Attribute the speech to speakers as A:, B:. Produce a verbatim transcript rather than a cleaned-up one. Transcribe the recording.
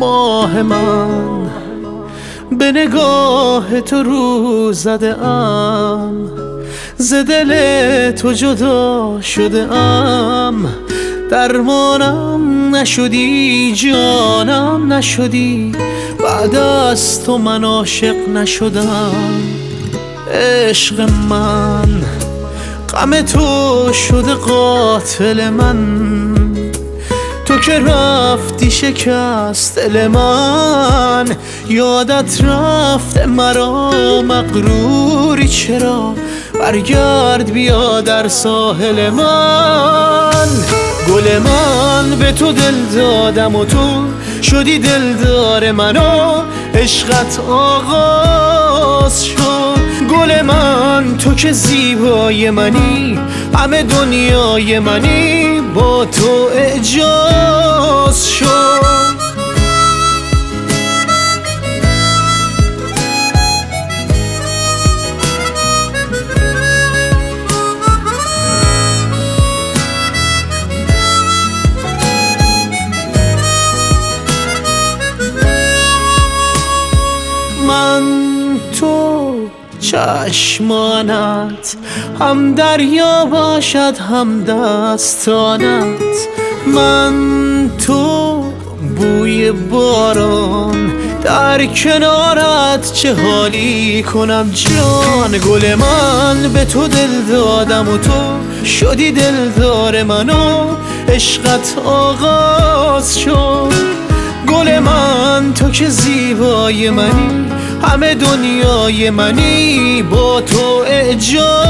A: ماه من، به نگاه تو رو زده ام، ز دل تو جدا شده ام. درمانم نشدی، جانم نشدی، بعد از تو من عاشق نشدم. عشق من غم تو شده قاتل من، تو که رفتی شکست دل من. یادت رفته مرا مغروری چرا، برگرد بیا در ساحل من. گل من به تو دل دادم و تو شدی دلدار من و عشقت آغاز شد. گل من تو که زیبای منی، همه دنیای منی، با تو اعجاز شد. من تو چشمانت، هم دریا باشد هم دستانت. من تو بوی باران، در کنارت چه حالی کنم جان. گل من به تو دل دادم و تو شدی دلدار من و عشقت آغاز شد. گل من تو که زیبای منی، همه دنیای منی، با تو اعجاز